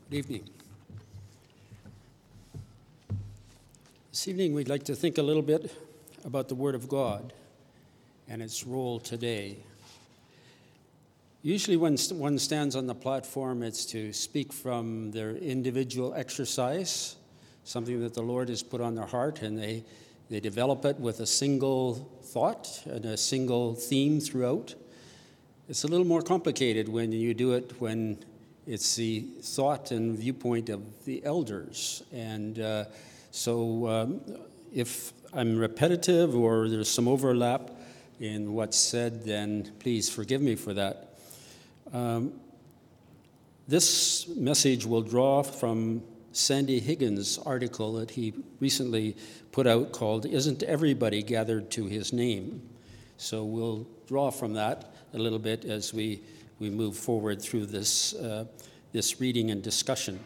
Good evening. This evening we'd like to think a little bit about the Word of God and its role today. Usually when one stands on the platform, it's to speak from their individual exercise, something that the Lord has put on their heart, and they develop it with a single thought and a single theme throughout. It's a little more complicated when you do it when it's the thought and viewpoint of the elders. And so if I'm repetitive or there's some overlap in what's said, then please forgive me for that. This message will draw from Sandy Higgins' article that he recently put out called "Isn't Everybody Gathered to His Name?" So we'll draw from that a little bit as we move forward through this reading and discussion.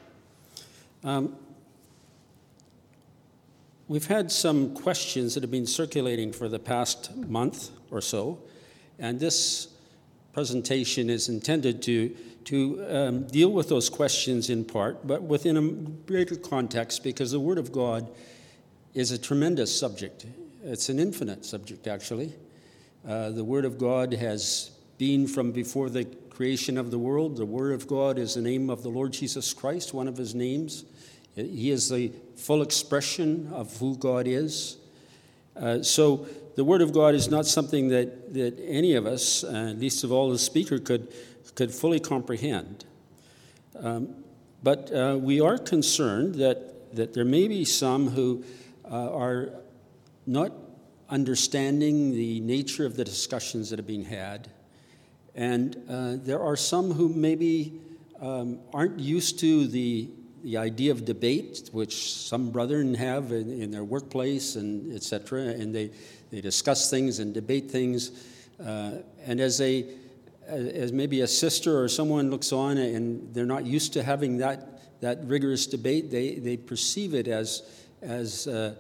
We've had some questions that have been circulating for the past month or so, and this presentation is intended to deal with those questions in part, but within a greater context, because the Word of God is a tremendous subject. It's an infinite subject, actually. The Word of God has been from before the creation of the world. The Word of God is the name of the Lord Jesus Christ, one of his names. He is the full expression of who God is. So the Word of God is not something that any of us, least of all the speaker, could fully comprehend. But we are concerned that there may be some who are not understanding the nature of the discussions that have been had. And there are some who maybe aren't used to the idea of debate, which some brethren have in their workplace and etc. And they discuss things and debate things. And as maybe a sister or someone looks on and they're not used to having that rigorous debate, they perceive it as a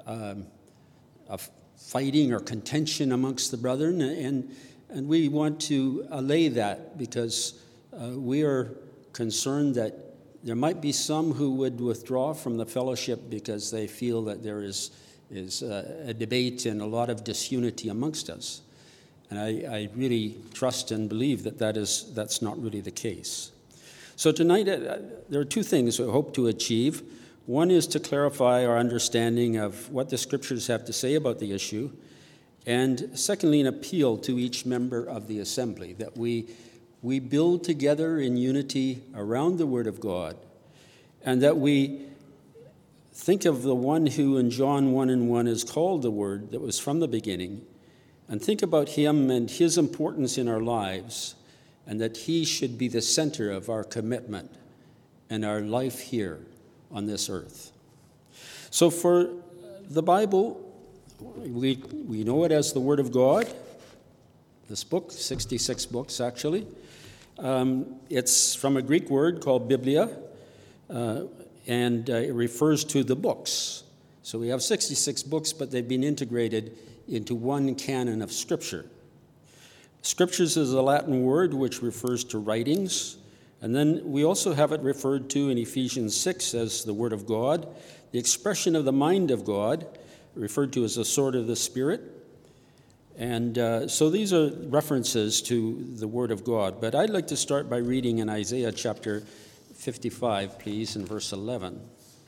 fighting or contention amongst the brethren, and we want to allay that because we are concerned that there might be some who would withdraw from the fellowship because they feel that there is a debate and a lot of disunity amongst us. And I really trust and believe that's not really the case. So tonight, there are two things we hope to achieve. One is to clarify our understanding of what the Scriptures have to say about the issue, and secondly, an appeal to each member of the assembly, that we build together in unity around the Word of God, and that we think of the one who in John 1:1 is called the Word that was from the beginning, and think about him and his importance in our lives, and that he should be the center of our commitment and our life here on this earth. So for the Bible, we know it as the Word of God. This book, 66 books actually. It's from a Greek word called biblia, and it refers to the books. So we have 66 books, but they've been integrated into one canon of Scripture. Scriptures is a Latin word which refers to writings, and then we also have it referred to in Ephesians 6 as the Word of God, the expression of the mind of God, referred to as the sword of the Spirit. And so these are references to the Word of God. But I'd like to start by reading in Isaiah chapter 55, please, in verse 11.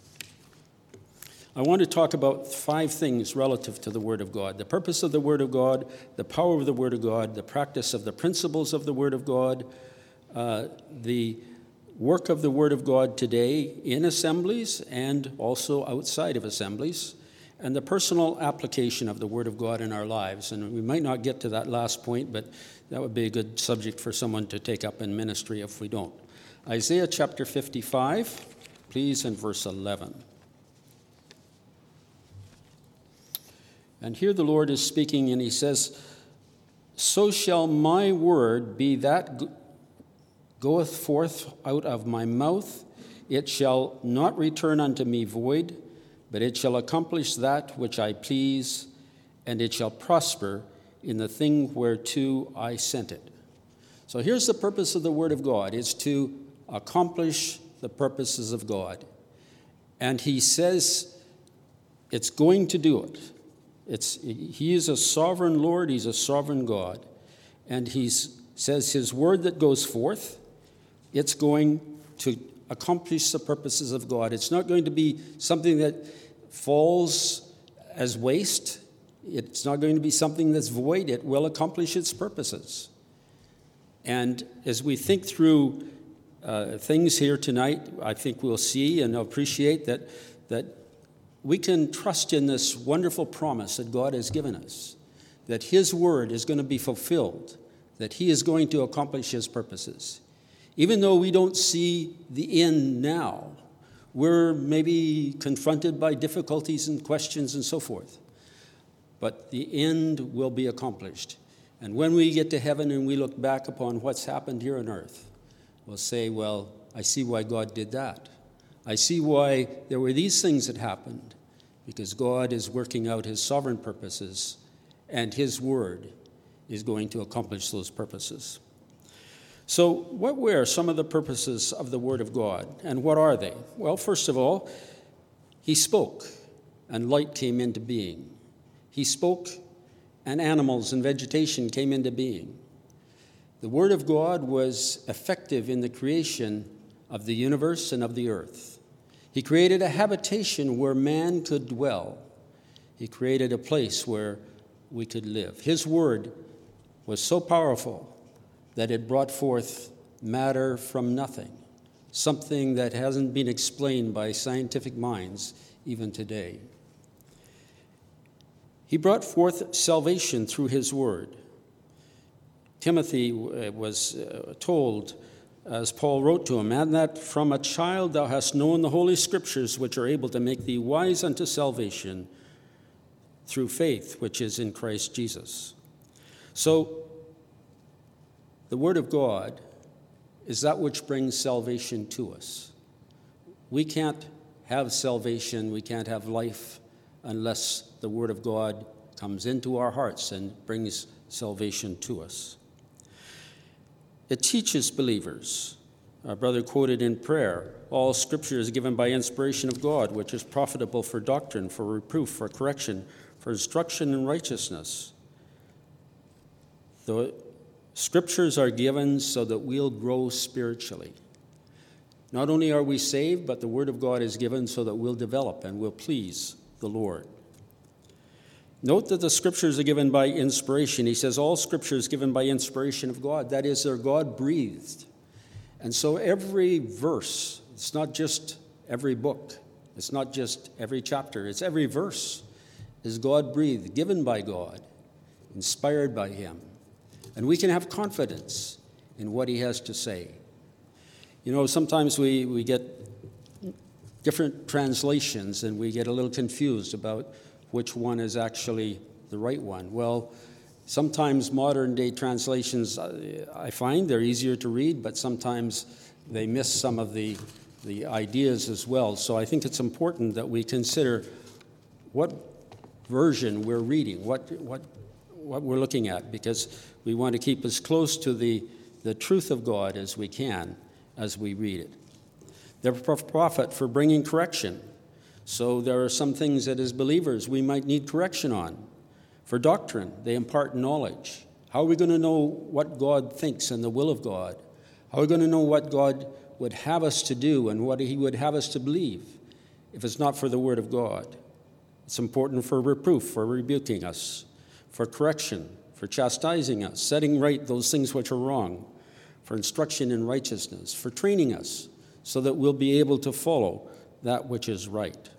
I want to talk about 5 things relative to the Word of God: the purpose of the Word of God, the power of the Word of God, the practice of the principles of the Word of God, the work of the Word of God today in assemblies and also outside of assemblies, and the personal application of the Word of God in our lives. And we might not get to that last point, but that would be a good subject for someone to take up in ministry if we don't. Isaiah chapter 55, please, in verse 11. And here the Lord is speaking, and he says, "So shall my word be that goeth forth out of my mouth. It shall not return unto me void, but it shall accomplish that which I please, and it shall prosper in the thing whereto I sent it." So here's the purpose of the Word of God. It's to accomplish the purposes of God. And he says it's going to do it. He is a sovereign Lord. He's a sovereign God. And he says his word that goes forth, it's going to accomplish the purposes of God. It's not going to be something that falls as waste. It's not going to be something that's void. It will accomplish its purposes. And as we think through things here tonight, I think we'll see and appreciate that we can trust in this wonderful promise that God has given us, that his word is going to be fulfilled, that he is going to accomplish his purposes. Even though we don't see the end now, we're maybe confronted by difficulties and questions and so forth. But the end will be accomplished. And when we get to heaven and we look back upon what's happened here on earth, we'll say, well, I see why God did that. I see why there were these things that happened, because God is working out his sovereign purposes, and his word is going to accomplish those purposes. So what were some of the purposes of the word of God, and what are they? Well, first of all, he spoke, and light came into being. He spoke, and animals and vegetation came into being. The word of God was effective in the creation of the universe and of the earth. He created a habitation where man could dwell. He created a place where we could live. His word was so powerful that it brought forth matter from nothing, something that hasn't been explained by scientific minds even today. He brought forth salvation through his word. Timothy was told, as Paul wrote to him, and that from a child thou hast known the holy scriptures, which are able to make thee wise unto salvation through faith, which is in Christ Jesus. So, the word of God is that which brings salvation to us. We can't have salvation, we can't have life unless the word of God comes into our hearts and brings salvation to us. It teaches believers. Our brother quoted in prayer, all scripture is given by inspiration of God, which is profitable for doctrine, for reproof, for correction, for instruction in righteousness. The scriptures are given so that we'll grow spiritually. Not only are we saved, but the word of God is given so that we'll develop and we'll please the Lord. Note that the scriptures are given by inspiration. He says all scripture is given by inspiration of God. That is, they're God-breathed. And so every verse, it's not just every book, it's not just every chapter, it's every verse is God-breathed, given by God, inspired by him. And we can have confidence in what he has to say. You know, sometimes we get different translations and we get a little confused about which one is actually the right one. Well, sometimes modern-day translations, I find they're easier to read, but sometimes they miss some of the ideas as well. So I think it's important that we consider what version we're reading, what we're looking at, because we want to keep as close to the truth of God as we can as we read it. They're a prophet for bringing correction. So there are some things that as believers we might need correction on. For doctrine, they impart knowledge. How are we going to know what God thinks and the will of God? How are we going to know what God would have us to do and what he would have us to believe if it's not for the word of God? It's important for reproof, for rebuking us, for correction, for chastising us, setting right those things which are wrong, for instruction in righteousness, for training us so that we'll be able to follow that which is right.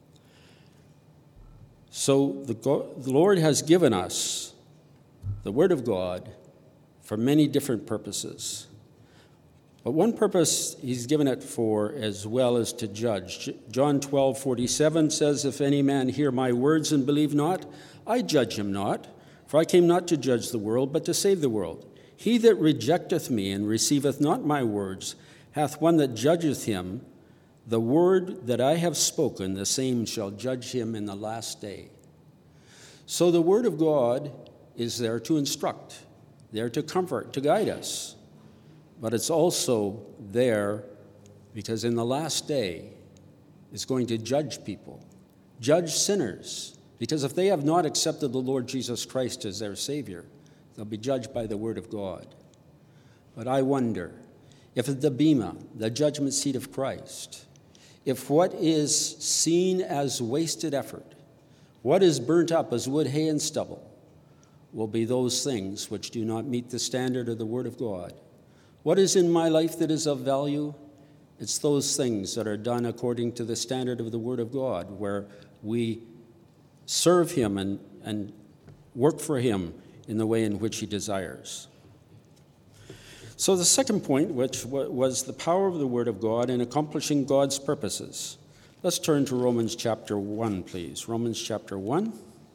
So the Lord has given us the Word of God for many different purposes. But one purpose he's given it for as well as to judge. John 12:47 says, if any man hear my words and believe not, I judge him not, for I came not to judge the world, but to save the world. He that rejecteth me and receiveth not my words hath one that judgeth him. The word that I have spoken, the same shall judge him in the last day. So the word of God is there to instruct, there to comfort, to guide us. But it's also there because in the last day, it's going to judge people, judge sinners, because if they have not accepted the Lord Jesus Christ as their Savior, they'll be judged by the Word of God. But I wonder if at the Bema, the judgment seat of Christ, if what is seen as wasted effort, what is burnt up as wood, hay, and stubble, will be those things which do not meet the standard of the Word of God. What is in my life that is of value? It's those things that are done according to the standard of the Word of God, where we serve Him and work for Him in the way in which He desires. So the second point, which was the power of the Word of God in accomplishing God's purposes. Let's turn to Romans chapter 1, please. Romans chapter 1.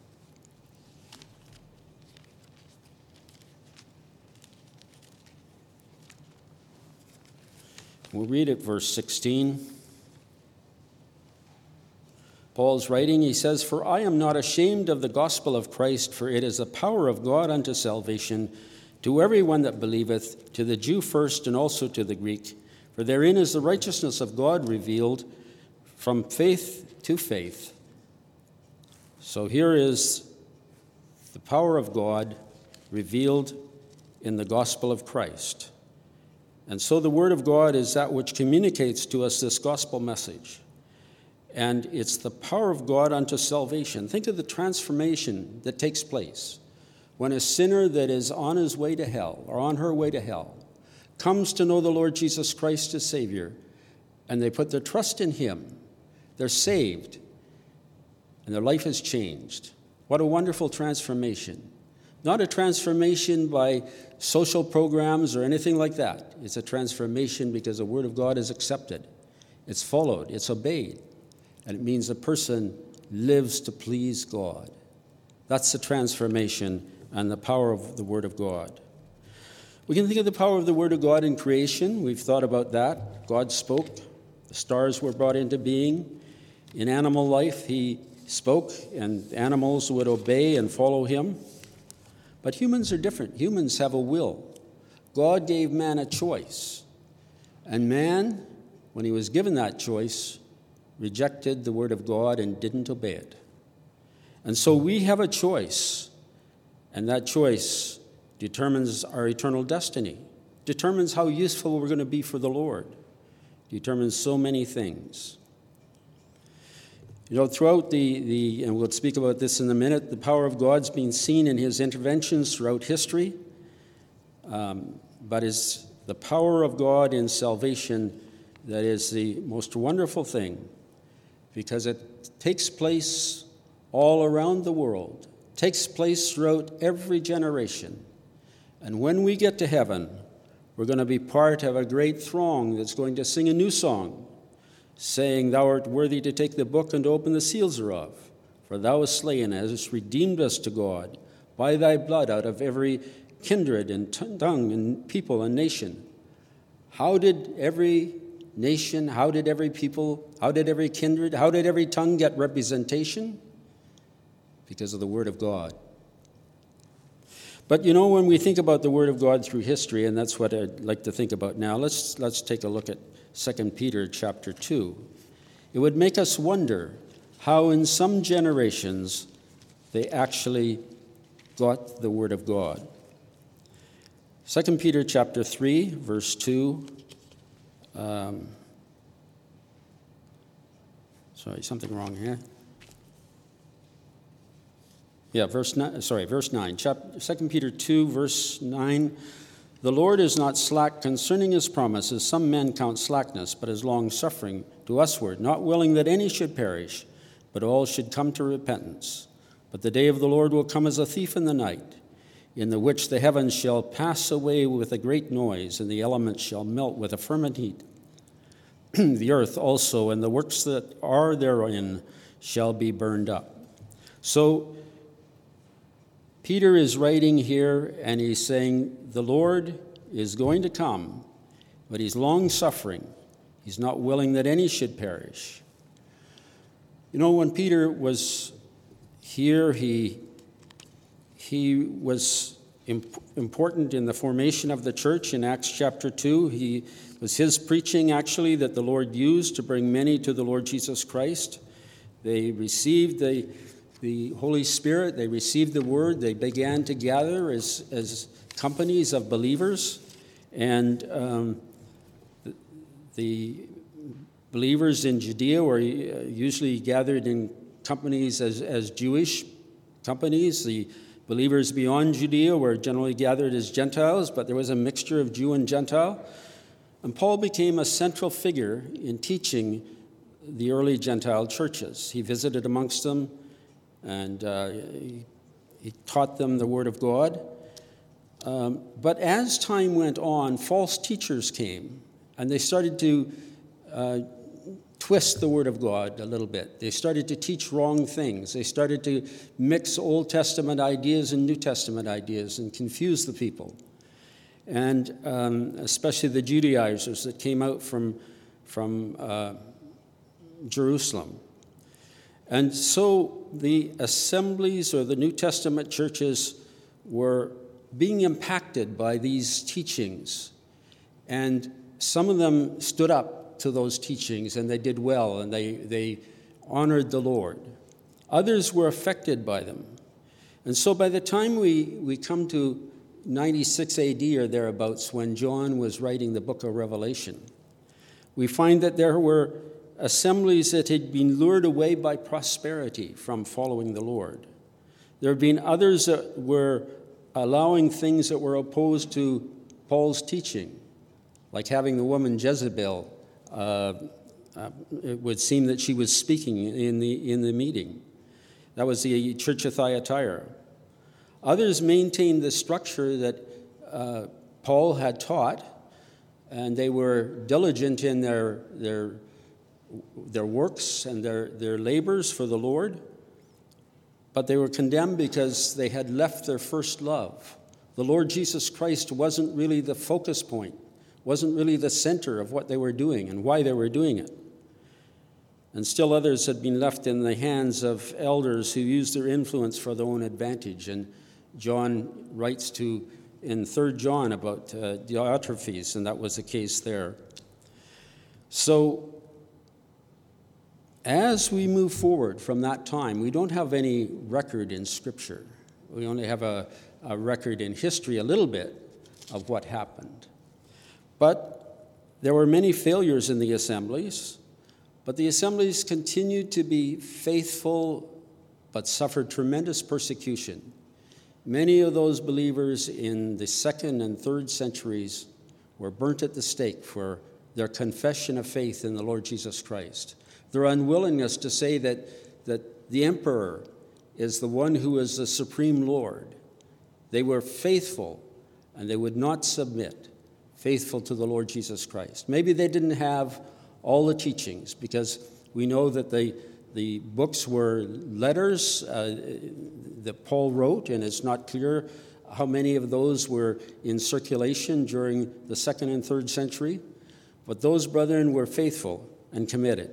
We'll read at verse 16. Paul's writing, he says, "For I am not ashamed of the gospel of Christ, for it is the power of God unto salvation to everyone that believeth, to the Jew first and also to the Greek. For therein is the righteousness of God revealed from faith to faith." So here is the power of God revealed in the gospel of Christ. And so the Word of God is that which communicates to us this gospel message. And it's the power of God unto salvation. Think of the transformation that takes place when a sinner that is on his way to hell or on her way to hell comes to know the Lord Jesus Christ as Savior, and they put their trust in Him. They're saved, and their life is changed. What a wonderful transformation. Not a transformation by social programs or anything like that. It's a transformation because the Word of God is accepted. It's followed. It's obeyed. And it means a person lives to please God. That's the transformation and the power of the Word of God. We can think of the power of the Word of God in creation. We've thought about that. God spoke. The stars were brought into being. In animal life, He spoke, and animals would obey and follow Him. But humans are different. Humans have a will. God gave man a choice. And man, when he was given that choice, rejected the Word of God and didn't obey it. And so we have a choice. And that choice determines our eternal destiny, determines how useful we're going to be for the Lord, determines so many things. You know, throughout and we'll speak about this in a minute, the power of God's been seen in His interventions throughout history, but it's the power of God in salvation that is the most wonderful thing, because it takes place all around the world, takes place throughout every generation. And when we get to heaven, we're going to be part of a great throng that's going to sing a new song, saying, "Thou art worthy to take the book and to open the seals thereof. For thou wast slain, and hast redeemed us to God by thy blood out of every kindred and tongue and people and nation." How did every nation, how did every people, how did every kindred, how did every tongue get representation? Because of the Word of God. But you know, when we think about the Word of God through history, and that's what I'd like to think about now, let's take a look at 2 Peter chapter 2. It would make us wonder how in some generations they actually got the Word of God. 2 Peter chapter 3, verse 2. Something wrong here. Yeah, verse 9. 2 Peter 2, verse 9. "The Lord is not slack concerning His promise, as some men count slackness, but is long-suffering to usward, not willing that any should perish, but all should come to repentance. But the day of the Lord will come as a thief in the night, in the which the heavens shall pass away with a great noise, and the elements shall melt with a fervent heat. The earth also and the works that are therein shall be burned up." So Peter is writing here, and he's saying the Lord is going to come, but He's long-suffering. He's not willing that any should perish. You know, when Peter was here, he was important in the formation of the church in Acts chapter 2. He It was his preaching, actually, that the Lord used to bring many to the Lord Jesus Christ. They received the Holy Spirit. They received the Word. They began to gather as companies of believers. And the believers in Judea were usually gathered in companies as Jewish companies. The believers beyond Judea were generally gathered as Gentiles, but there was a mixture of Jew and Gentile. And Paul became a central figure in teaching the early Gentile churches. He visited amongst them, and he taught them the Word of God. But as time went on, false teachers came, and they started to twist the Word of God a little bit. They started to teach wrong things. They started to mix Old Testament ideas and New Testament ideas and confuse the people. And especially the Judaizers that came out from Jerusalem. And so the assemblies or the New Testament churches were being impacted by these teachings. And some of them stood up to those teachings, and they did well, and they honored the Lord. Others were affected by them. And so by the time we come to 96 AD or thereabouts, when John was writing the book of Revelation, we find that there were assemblies that had been lured away by prosperity from following the Lord. There had been others that were allowing things that were opposed to Paul's teaching, like having the woman Jezebel. It would seem that she was speaking in the meeting. That was the church of Thyatira. Others maintained the structure that Paul had taught, and they were diligent in their works and their labors for the Lord, but they were condemned because they had left their first love. The Lord Jesus Christ wasn't really the focus point, wasn't really the center of what they were doing and why they were doing it. And still others had been left in the hands of elders who used their influence for their own advantage. And John writes in 3 John about Diotrephes, and that was the case there. So as we move forward from that time, we don't have any record in Scripture. We only have a record in history, a little bit, of what happened. But there were many failures in the assemblies, but the assemblies continued to be faithful but suffered tremendous persecution. Many of those believers in the 2nd and 3rd centuries were burnt at the stake for their confession of faith in the Lord Jesus Christ. Their unwillingness to say that the emperor is the one who is the supreme Lord. They were faithful, and they would not submit, faithful to the Lord Jesus Christ. Maybe they didn't have all the teachings, because we know that the books were letters that Paul wrote, and it's not clear how many of those were in circulation during the 2nd and 3rd century. But those brethren were faithful and committed.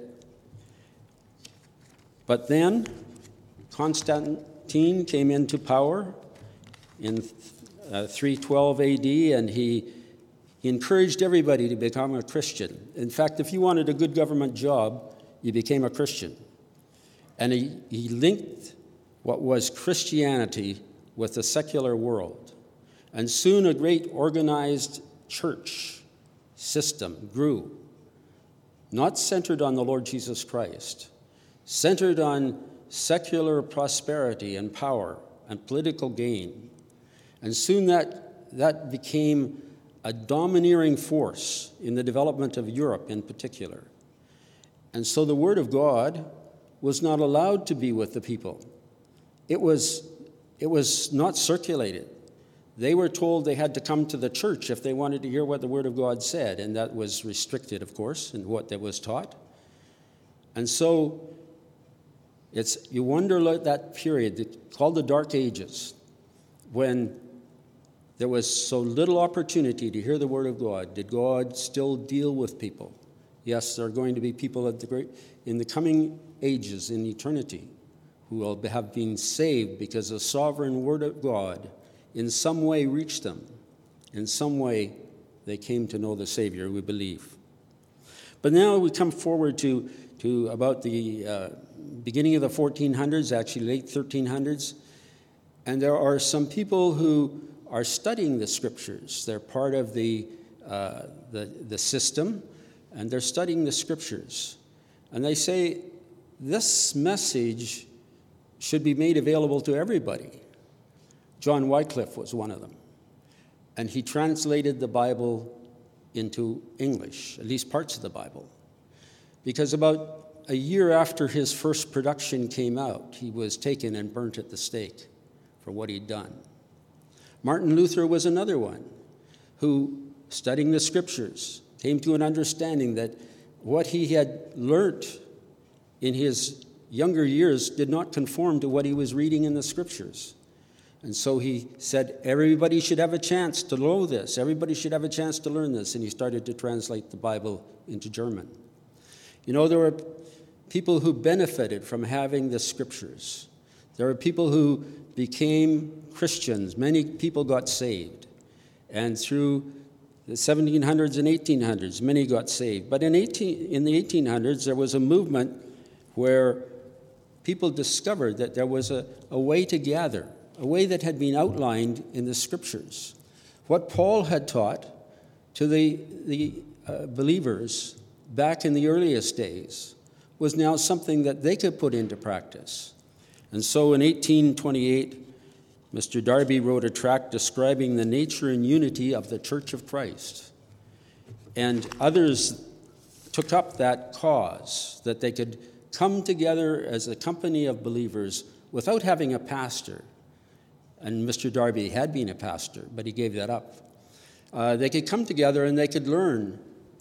But then Constantine came into power in 312 AD, and he encouraged everybody to become a Christian. In fact, if you wanted a good government job, you became a Christian. And he linked what was Christianity with the secular world. And soon a great organized church system grew, not centered on the Lord Jesus Christ, centered on secular prosperity and power and political gain. And soon that became a domineering force in the development of Europe in particular. And so the Word of God was not allowed to be with the people. It was not circulated. They were told they had to come to the church if they wanted to hear what the Word of God said, and that was restricted, of course, in what that was taught. And so you wonder at that period called the Dark Ages, when there was so little opportunity to hear the Word of God. Did God still deal with people? Yes, there are going to be people in the coming ages, in eternity, who will have been saved because the sovereign Word of God in some way reached them, in some way they came to know the Savior, we believe. But now we come forward to about the beginning of the 1400s, actually late 1300s, and there are some people who are studying the Scriptures. They're part of the system, and they're studying the Scriptures. And they say this message should be made available to everybody. John Wycliffe was one of them. And he translated the Bible into English, at least parts of the Bible. Because about a year after his first production came out, he was taken and burnt at the stake for what he'd done. Martin Luther was another one who, studying the Scriptures, came to an understanding that what he had learnt in his younger years did not conform to what he was reading in the Scriptures. And so he said, everybody should have a chance to know this. Everybody should have a chance to learn this. And he started to translate the Bible into German. You know, there were people who benefited from having the Scriptures. There were people who became Christians. Many people got saved. And through the 1700s and 1800s, many got saved. But in the 1800s, there was a movement where people discovered that there was a way to gather, a way that had been outlined in the Scriptures. What Paul had taught to the believers back in the earliest days was now something that they could put into practice. And so in 1828, Mr. Darby wrote a tract describing the nature and unity of the Church of Christ. And others took up that cause, that they could come together as a company of believers without having a pastor. And Mr. Darby had been a pastor, but he gave that up. They could come together and they could learn.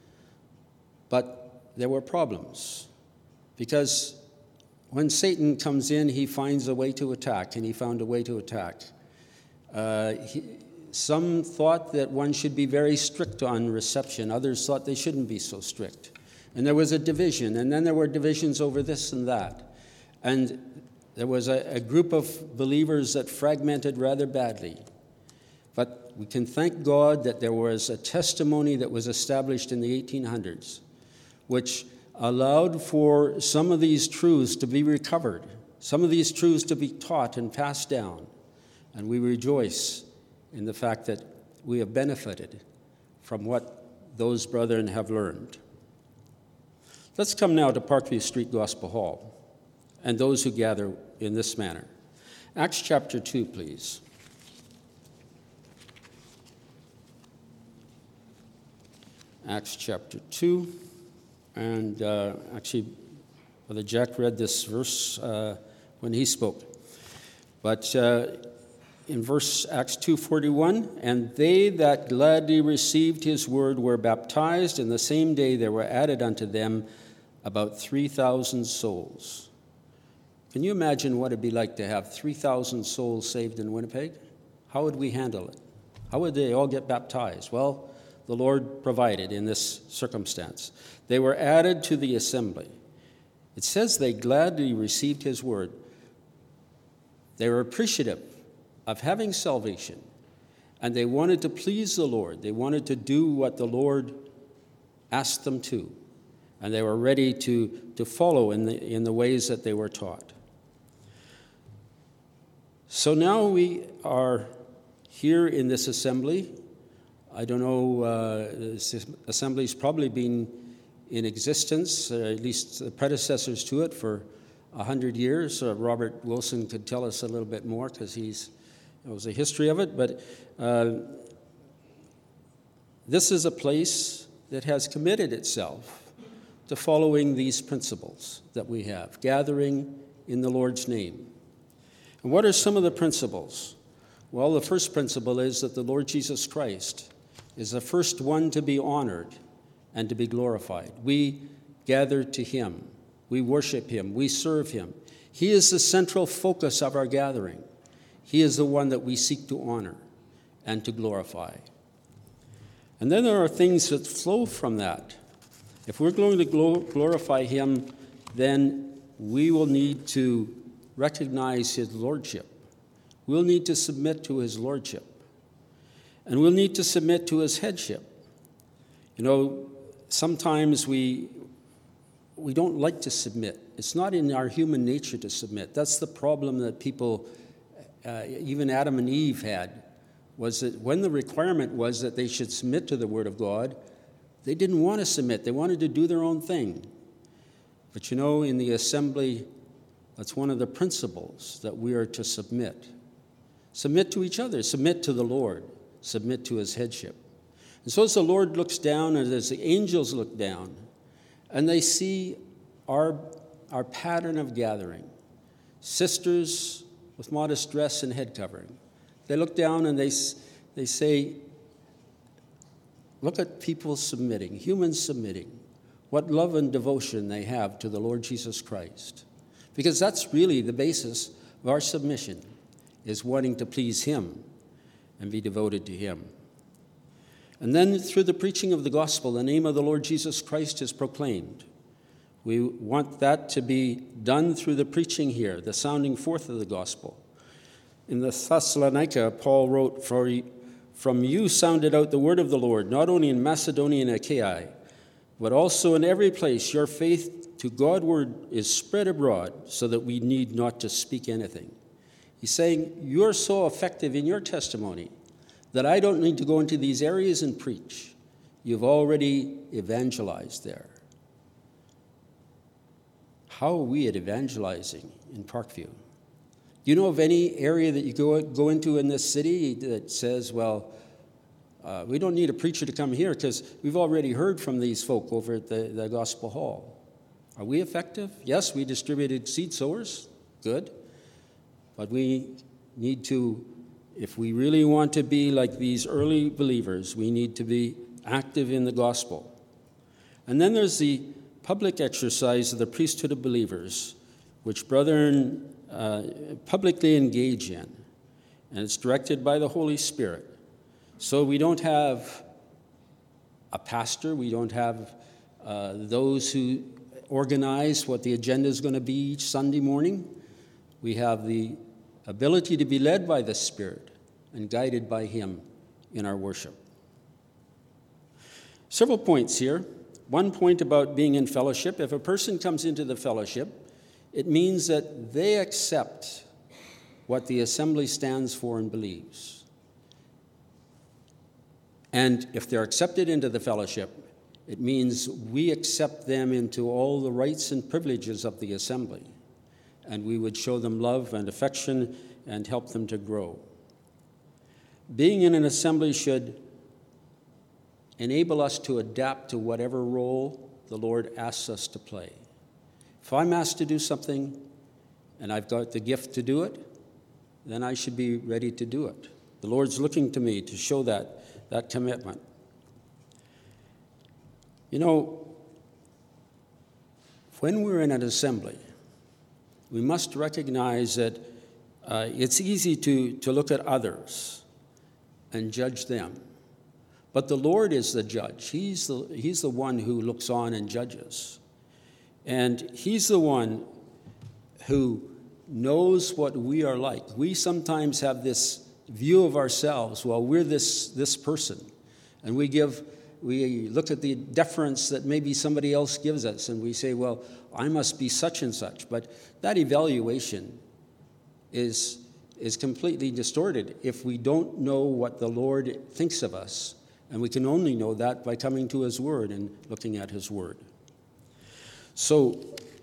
But there were problems. Because when Satan comes in, he finds a way to attack, and he found a way to attack. Some thought that one should be very strict on reception. Others thought they shouldn't be so strict. And there was a division, and then there were divisions over this and that. And there was a group of believers that fragmented rather badly. But we can thank God that there was a testimony that was established in the 1800s, which allowed for some of these truths to be recovered, some of these truths to be taught and passed down. And we rejoice in the fact that we have benefited from what those brethren have learned. Let's come now to Parkview Street Gospel Hall and those who gather in this manner. Acts chapter 2, please. Acts chapter 2. And actually, Brother Jack read this verse when he spoke. But in Acts 2:41, and they that gladly received his word were baptized, and the same day there were added unto them about 3,000 souls. Can you imagine what it'd be like to have 3,000 souls saved in Winnipeg? How would we handle it? How would they all get baptized? Well, the Lord provided in this circumstance. They were added to the assembly. It says they gladly received his word. They were appreciative of having salvation, and they wanted to please the Lord. They wanted to do what the Lord asked them to, and they were ready to follow in the ways that they were taught. So now we are here in this assembly. I don't know, this assembly's probably been in existence, at least the predecessors to it, for 100 years. Robert Wilson could tell us a little bit more because knows the history of it. But this is a place that has committed itself to following these principles that we have, gathering in the Lord's name. And what are some of the principles? Well, the first principle is that the Lord Jesus Christ is the first one to be honored and to be glorified. We gather to him. We worship him. We serve him. He is the central focus of our gathering. He is the one that we seek to honor and to glorify. And then there are things that flow from that. If we're going to glorify him, then we will need to recognize his lordship. We'll need to submit to his lordship. And we'll need to submit to his headship. You know, sometimes we don't like to submit. It's not in our human nature to submit. That's the problem that people, even Adam and Eve had, was that when the requirement was that they should submit to the Word of God, they didn't want to submit. They wanted to do their own thing. But you know, in the assembly, that's one of the principles, that we are to submit. Submit to each other. Submit to the Lord. Submit to his headship. And so as the Lord looks down, and as the angels look down, and they see our pattern of gathering, sisters with modest dress and head covering, they look down and they say, look at people submitting, humans submitting, what love and devotion they have to the Lord Jesus Christ. Because that's really the basis of our submission, is wanting to please him and be devoted to him. And then through the preaching of the gospel, the name of the Lord Jesus Christ is proclaimed. We want that to be done through the preaching here, the sounding forth of the gospel. In the Thessalonica, Paul wrote, "From you sounded out the word of the Lord, not only in Macedonia and Achaia, but also in every place your faith to Godward is spread abroad, so that we need not to speak anything." He's saying, you're so effective in your testimony that I don't need to go into these areas and preach. You've already evangelized there. How are we at evangelizing in Parkview? Do you know of any area that you go into in this city that says, well, we don't need a preacher to come here because we've already heard from these folk over at the Gospel Hall? Are we effective? Yes, we distributed seed sowers. Good. But we need to, if we really want to be like these early believers, we need to be active in the gospel. And then there's the public exercise of the priesthood of believers, which brethren publicly engage in. And it's directed by the Holy Spirit. So we don't have a pastor, we don't have those who organize what the agenda is going to be each Sunday morning. We have the ability to be led by the Spirit and guided by him in our worship. Several points here. One point about being in fellowship. If a person comes into the fellowship, it means that they accept what the assembly stands for and believes. And if they're accepted into the fellowship, it means we accept them into all the rights and privileges of the assembly. And we would show them love and affection and help them to grow. Being in an assembly should enable us to adapt to whatever role the Lord asks us to play. If I'm asked to do something and I've got the gift to do it, then I should be ready to do it. The Lord's looking to me to show that commitment. You know, when we're in an assembly, we must recognize that it's easy to look at others and judge them. But the Lord is the judge. He's the one who looks on and judges. And he's the one who knows what we are like. We sometimes have this view of ourselves, well, we're this person. And we look at the deference that maybe somebody else gives us, and we say, well, I must be such and such. But that evaluation is completely distorted if we don't know what the Lord thinks of us. And we can only know that by coming to his word and looking at his word. So,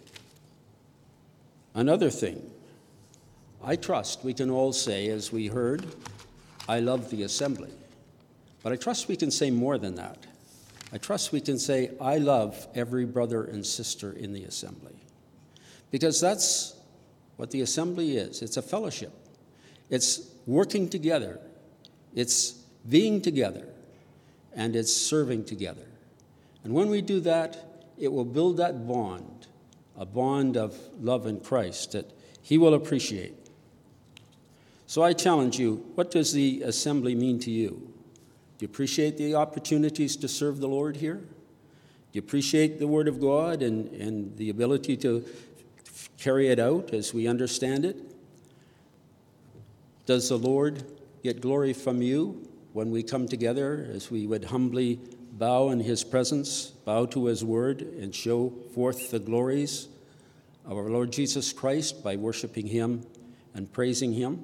another thing, I trust we can all say, as we heard, I love the assembly. But I trust we can say more than that. I trust we can say, I love every brother and sister in the assembly. Because that's what the assembly is. It's a fellowship. It's working together. It's being together. And it's serving together. And when we do that, it will build that bond, a bond of love in Christ that he will appreciate. So I challenge you, what does the assembly mean to you? Do you appreciate the opportunities to serve the Lord here? Do you appreciate the Word of God and the ability to carry it out as we understand it? Does the Lord get glory from you when we come together, as we would humbly bow in his presence, bow to his word, and show forth the glories of our Lord Jesus Christ by worshiping him and praising him.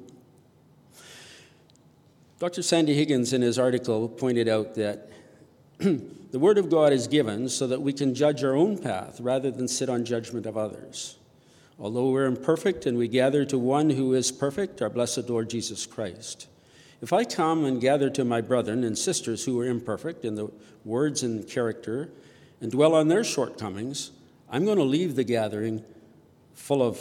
Dr. Sandy Higgins, in his article, pointed out that the Word of God is given so that we can judge our own path rather than sit on judgment of others. Although we're imperfect and we gather to one who is perfect, our blessed Lord Jesus Christ. If I come and gather to my brethren and sisters who are imperfect in the words and character and dwell on their shortcomings, I'm going to leave the gathering full of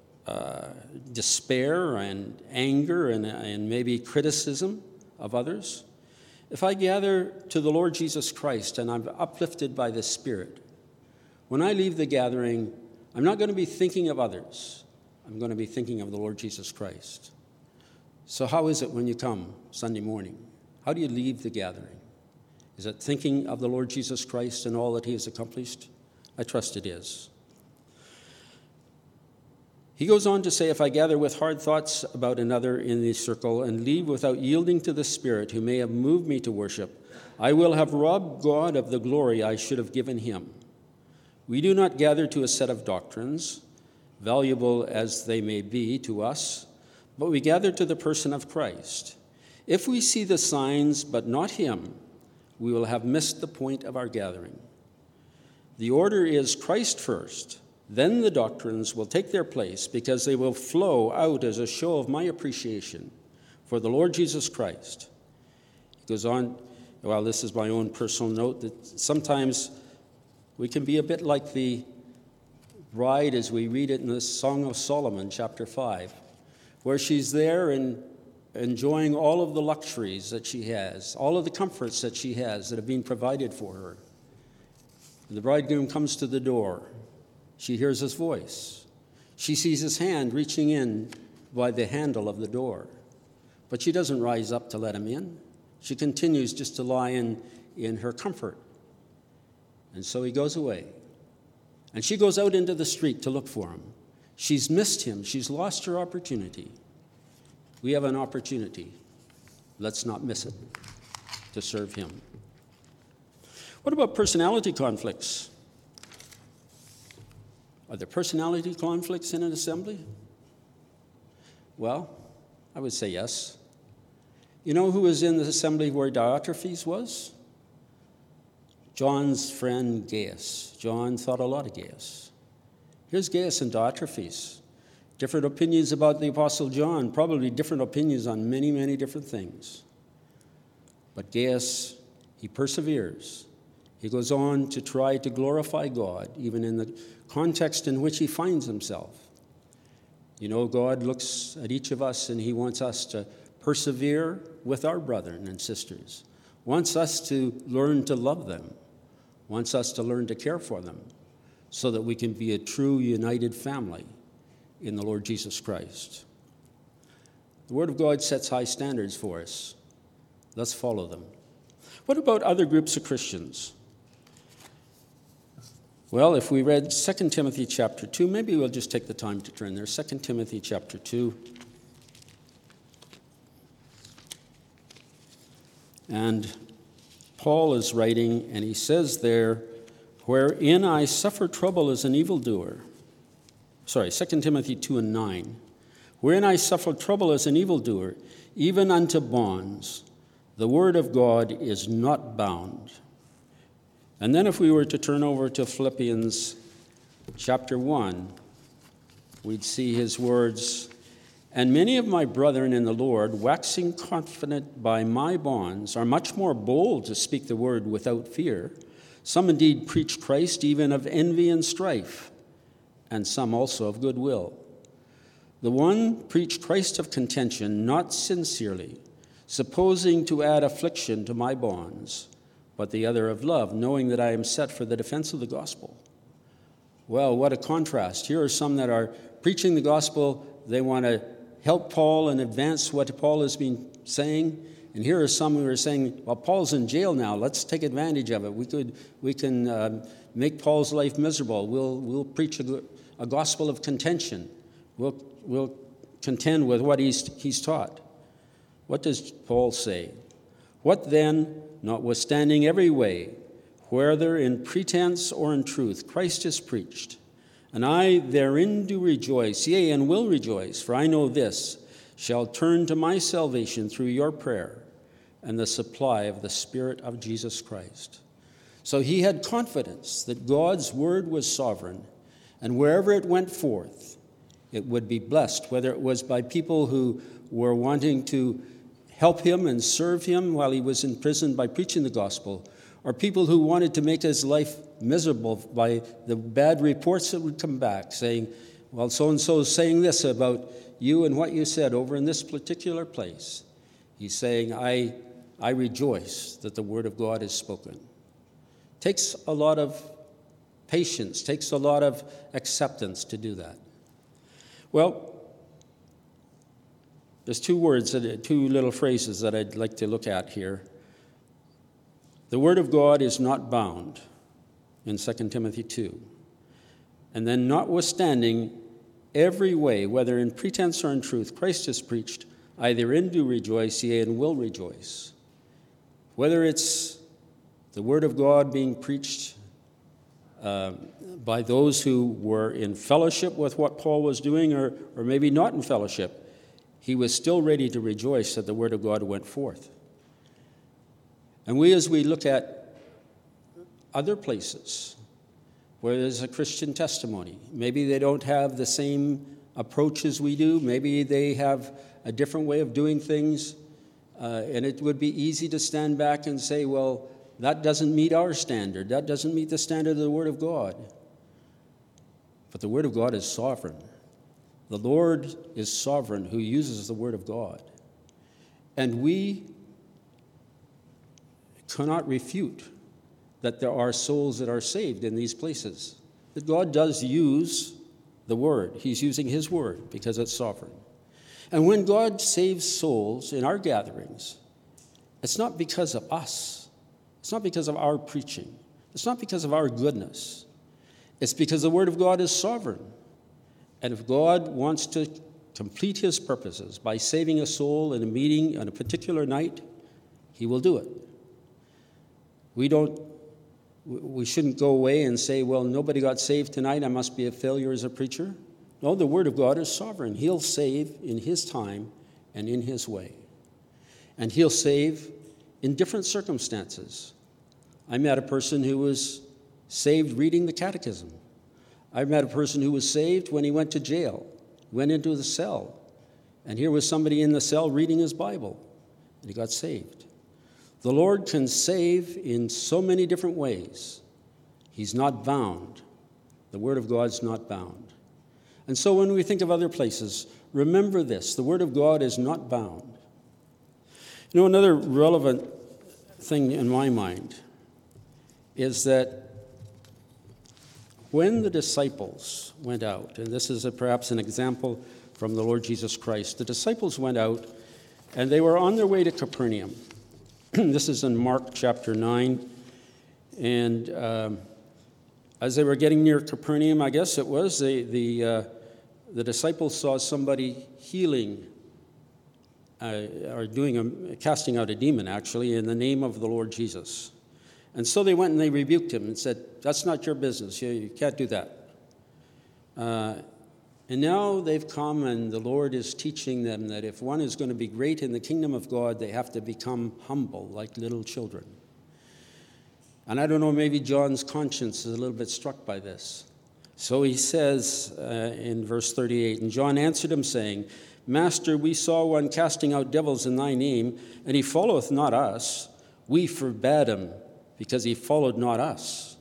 despair and anger and maybe criticism of others. If I gather to the Lord Jesus Christ and I'm uplifted by the Spirit, when I leave the gathering, I'm not going to be thinking of others. I'm going to be thinking of the Lord Jesus Christ. So how is it when you come Sunday morning? How do you leave the gathering? Is it thinking of the Lord Jesus Christ and all that he has accomplished? I trust it is. He goes on to say, if I gather with hard thoughts about another in the circle and leave without yielding to the Spirit who may have moved me to worship, I will have robbed God of the glory I should have given him. We do not gather to a set of doctrines, valuable as they may be to us, but we gather to the person of Christ. If we see the signs but not him, we will have missed the point of our gathering. The order is Christ first. Then the doctrines will take their place because they will flow out as a show of my appreciation for the Lord Jesus Christ. He goes on, well, this is my own personal note, that sometimes we can be a bit like the bride as we read it in the Song of Solomon, chapter 5, where she's there and enjoying all of the luxuries that she has, all of the comforts that she has that have been provided for her. And the bridegroom comes to the door. She hears his voice. She sees his hand reaching in by the handle of the door. But she doesn't rise up to let him in. She continues just to lie in her comfort. And so he goes away. And she goes out into the street to look for him. She's missed him. She's lost her opportunity. We have an opportunity. Let's not miss it to serve him. What about personality conflicts? Are there personality conflicts in an assembly? Well, I would say yes. You know who was in the assembly where Diotrephes was? John's friend Gaius. John thought a lot of Gaius. Here's Gaius and Diotrephes. Different opinions about the Apostle John, probably different opinions on many, many different things. But Gaius, he perseveres. He goes on to try to glorify God, even in the context in which he finds himself. You know, God looks at each of us and he wants us to persevere with our brethren and sisters, wants us to learn to love them, wants us to learn to care for them, so that we can be a true united family in the Lord Jesus Christ. The Word of God sets high standards for us. Let's follow them. What about other groups of Christians? Well, if we read 2 Timothy chapter 2, maybe we'll just take the time to turn there. 2 Timothy chapter 2. And Paul is writing, and he says there, wherein I suffer trouble as an evildoer. 2 Timothy 2 and 9. Wherein I suffer trouble as an evildoer, even unto bonds. The word of God is not bound. And then if we were to turn over to Philippians chapter 1, we'd see his words, and many of my brethren in the Lord, waxing confident by my bonds, are much more bold to speak the word without fear. Some indeed preach Christ even of envy and strife, and some also of goodwill. The one preached Christ of contention, not sincerely, supposing to add affliction to my bonds, but the other of love, knowing that I am set for the defense of the gospel. Well, what a contrast. Here are some that are preaching the gospel. They want to help Paul and advance what Paul has been saying. And here are some who are saying, well, Paul's in jail now. Let's take advantage of it. We can make Paul's life miserable. We'll preach a gospel of contention. We'll contend with what he's taught. What does Paul say? What then, notwithstanding every way, whether in pretense or in truth, Christ is preached. And I therein do rejoice, yea, and will rejoice, for I know this shall turn to my salvation through your prayer and the supply of the Spirit of Jesus Christ. So he had confidence that God's word was sovereign, and wherever it went forth, it would be blessed, whether it was by people who were wanting to help him and serve him while he was in prison by preaching the gospel, or people who wanted to make his life miserable by the bad reports that would come back saying, well, so-and-so is saying this about you and what you said over in this particular place. He's saying, I rejoice that the word of God is spoken. Takes a lot of patience, takes a lot of acceptance to do that. Well, there's two little phrases that I'd like to look at here. The word of God is not bound in 2 Timothy 2. And then notwithstanding every way, whether in pretense or in truth, Christ is preached, I therein do rejoice, yea, and will rejoice. Whether it's the word of God being preached by those who were in fellowship with what Paul was doing or maybe not in fellowship, he was still ready to rejoice that the word of God went forth. And as we look at other places where there's a Christian testimony, maybe they don't have the same approach as we do, maybe they have a different way of doing things, and it would be easy to stand back and say, well, that doesn't meet our standard. That doesn't meet the standard of the Word of God. But the Word of God is sovereign. The Lord is sovereign who uses the Word of God. And we cannot refute that there are souls that are saved in these places. That God does use the Word. He's using His Word because it's sovereign. And when God saves souls in our gatherings, it's not because of us. It's not because of our preaching. It's not because of our goodness. It's because the Word of God is sovereign. And if God wants to complete His purposes by saving a soul in a meeting on a particular night, He will do it. We shouldn't go away and say, well, nobody got saved tonight, I must be a failure as a preacher. No, the Word of God is sovereign. He'll save in His time and in His way. And He'll save in different circumstances. I met a person who was saved reading the catechism. I met a person who was saved when he went to jail, went into the cell. And here was somebody in the cell reading his Bible, and he got saved. The Lord can save in so many different ways. He's not bound. The Word of God's not bound. And so when we think of other places, remember this, the Word of God is not bound. You know, another relevant thing in my mind is that when the disciples went out, and this is perhaps an example from the Lord Jesus Christ, the disciples went out and they were on their way to Capernaum. This is in Mark chapter 9. And as they were getting near Capernaum, I guess it was, the disciples saw somebody healing or casting out a demon, actually, in the name of the Lord Jesus. And so they went and they rebuked him and said, that's not your business. You can't do that. And now they've come and the Lord is teaching them that if one is going to be great in the kingdom of God, they have to become humble like little children. And I don't know, maybe John's conscience is a little bit struck by this. So he says in verse 38, and John answered him, saying, Master, we saw one casting out devils in thy name, and he followeth not us. We forbade him, because he followed not us.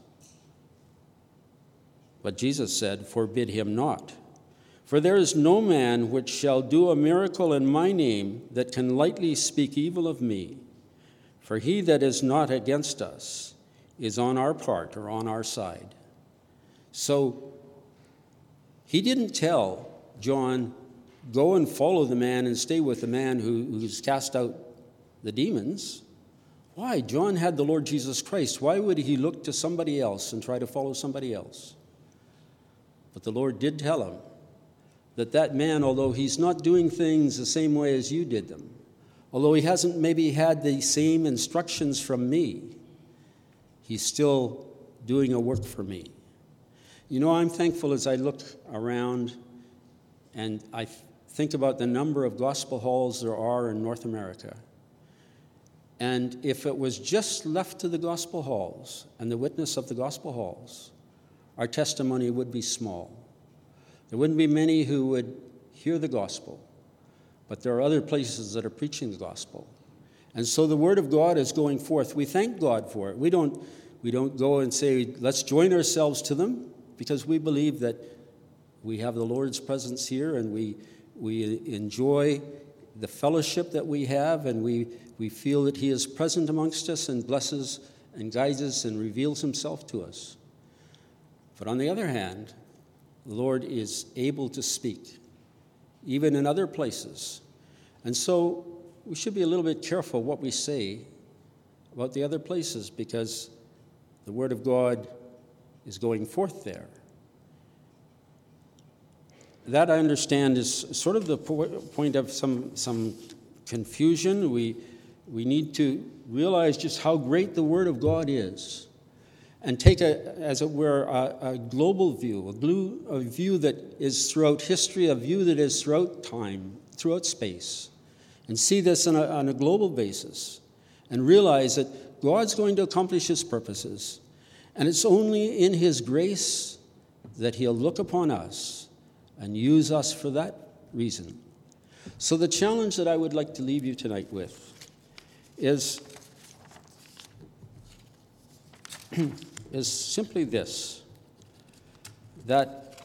But Jesus said, Forbid him not. For there is no man which shall do a miracle in my name that can lightly speak evil of me. For he that is not against us is on our part or on our side. So he didn't tell John, go and follow the man and stay with the man who's cast out the demons. Why? John had the Lord Jesus Christ. Why would he look to somebody else and try to follow somebody else? But the Lord did tell him that man, although he's not doing things the same way as you did them, although he hasn't maybe had the same instructions from me, He's still doing a work for me. You know, I'm thankful as I look around and I think about the number of gospel halls there are in North America. And if it was just left to the gospel halls and the witness of the gospel halls, our testimony would be small. There wouldn't be many who would hear the gospel, but there are other places that are preaching the gospel. And so the word of God is going forth. We thank God for it. We don't go and say, let's join ourselves to them, because we believe that we have the Lord's presence here, and we enjoy the fellowship that we have, and we feel that he is present amongst us and blesses and guides us and reveals himself to us. But on the other hand, the Lord is able to speak, even in other places. And so we should be a little bit careful what we say about the other places, because the word of God is going forth there. That, I understand, is sort of the point of some confusion. We need to realize just how great the Word of God is, and take as it were, a global view, a view that is throughout history, a view that is throughout time, throughout space, and see this on a global basis, and realize that God's going to accomplish his purposes, and it's only in his grace that he'll look upon us and use us for that reason. So the challenge that I would like to leave you tonight with is simply this, that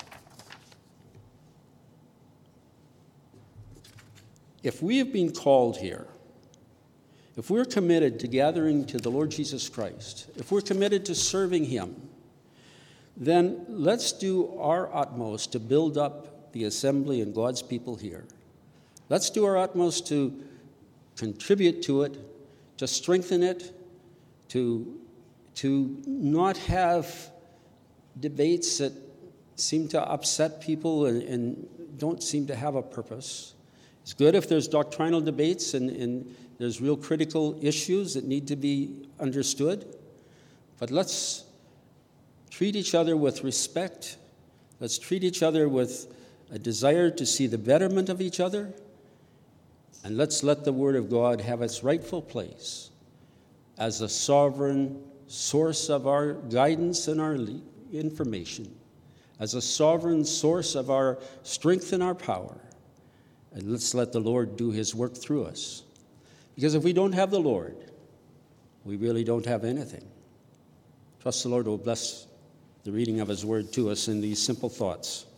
if we have been called here, if we're committed to gathering to the Lord Jesus Christ, if we're committed to serving him, then let's do our utmost to build up the assembly and God's people here. Let's do our utmost to contribute to it, to strengthen it, to not have debates that seem to upset people and don't seem to have a purpose. It's good if there's doctrinal debates and there's real critical issues that need to be understood, but let's treat each other with respect. Let's treat each other with a desire to see the betterment of each other. And let's let the Word of God have its rightful place as a sovereign source of our guidance and our information, as a sovereign source of our strength and our power. And let's let the Lord do his work through us. Because if we don't have the Lord, we really don't have anything. Trust the Lord will bless the reading of his word to us in these simple thoughts.